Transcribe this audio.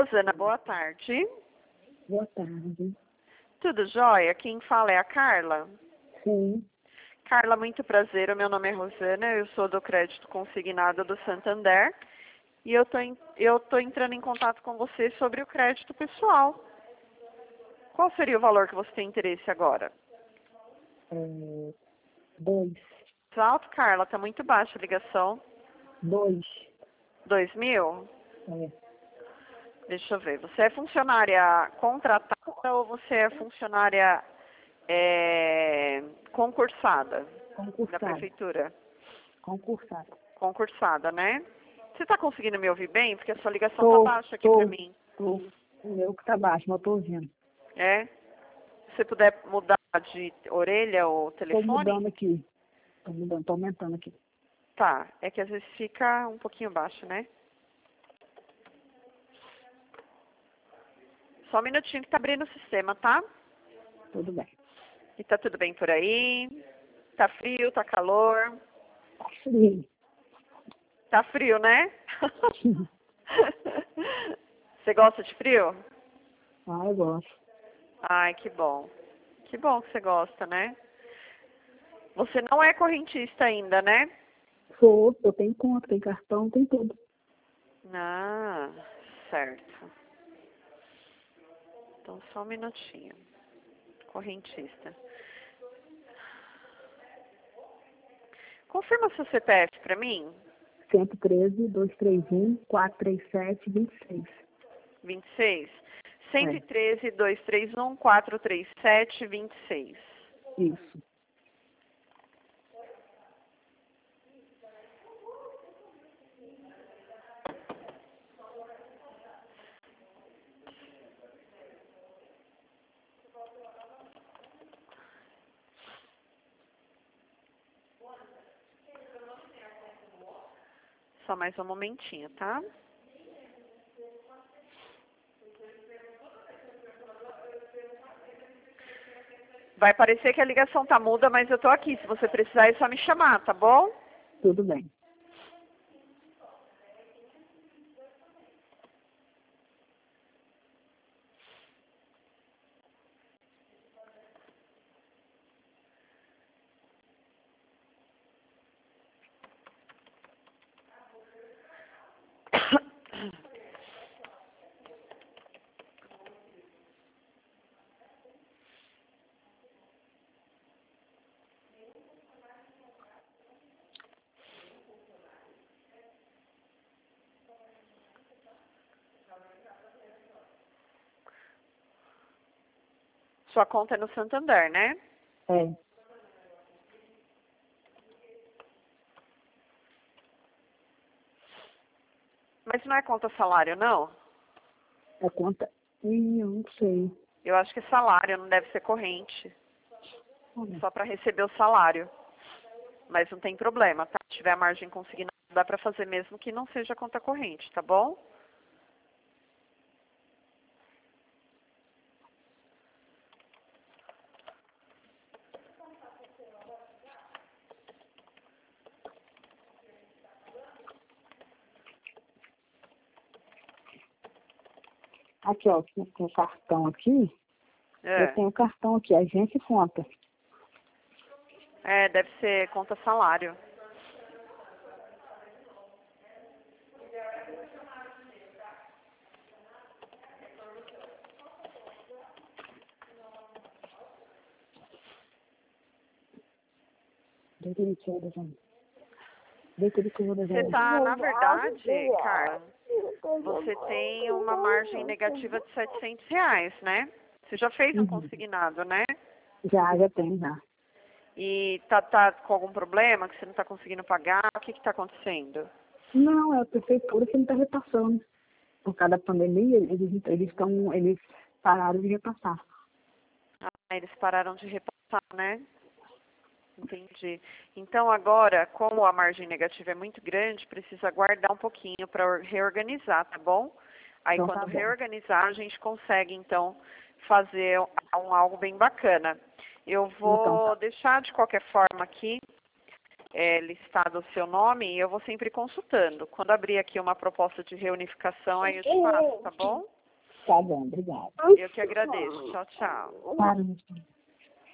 Rosana, boa tarde. Boa tarde. Tudo jóia? Quem fala é a Carla. Sim. Carla, muito prazer. O meu nome é Rosana, eu sou do Crédito Consignado do Santander e eu tô entrando em contato com você sobre o crédito pessoal. Qual seria o valor que você tem interesse agora? 2. Tá alto, Carla? Tá muito baixa a ligação. 2. 2.000? É. Deixa eu ver. Você é funcionária contratada ou você é funcionária concursada da Concursado. prefeitura? Concursado. Concursada, né? Você está conseguindo me ouvir bem? Porque a sua ligação tá baixa aqui para mim. Tô. O meu que tá baixo, mas eu tô ouvindo. É? Se você puder mudar de orelha ou Tô telefone? mudando aqui. Tô mudando, tô aumentando aqui. Tá. É que às vezes fica um pouquinho baixo, né? Só um minutinho que tá abrindo o sistema, tá? Tudo bem. E tá tudo bem por aí? Tá frio, tá calor? Tá frio. Tá frio, né? Você gosta de frio? Ah, eu gosto. Ai, que bom. Que bom que você gosta, né? Você não é correntista ainda, né? Sou, eu tenho conta, tenho cartão, tem tudo. Ah, certo. Então, só um minutinho. Correntista. Confirma seu CPF para mim. 113-231-437-26. 26. 113-231-437-26. Isso. Só mais um momentinho, tá? Vai parecer que a ligação tá muda, mas eu tô aqui. Se você precisar, é só me chamar, tá bom? Tudo bem. Sua conta é no Santander, né? É. Mas não é conta salário, não? A conta. Eu não sei. Eu acho que é salário, não deve ser corrente. Olha. Só para receber o salário. Mas não tem problema, tá? Se tiver a margem consignada, dá para fazer mesmo que não seja conta corrente, tá bom? Aqui, ó, tem um cartão aqui. Eu tenho o cartão aqui, agência e conta. Deve ser conta salário. Deita ele que eu vou desenhar. Deita ele que eu vou desenhar. Você tá, na verdade, Carla, você tem uma margem negativa de R$ 700, né? Você já fez um consignado, né? Já tem, já. E tá com algum problema que você não tá conseguindo pagar? O que tá acontecendo? Não, é a prefeitura que não está repassando. Por causa da pandemia, eles pararam de repassar. Ah, eles pararam de repassar, né? Entendi. Então agora, como a margem negativa é muito grande, precisa aguardar um pouquinho para reorganizar, tá bom? Aí Então, quando tá bom. reorganizar, a gente consegue então fazer algo bem bacana. Eu vou Então, tá. deixar de qualquer forma aqui listado o seu nome e eu vou sempre consultando. Quando abrir aqui uma proposta de reunificação, aí eu te passo, tá bom? Tá bom, obrigada. Eu que agradeço. Tchau, tchau. Claro,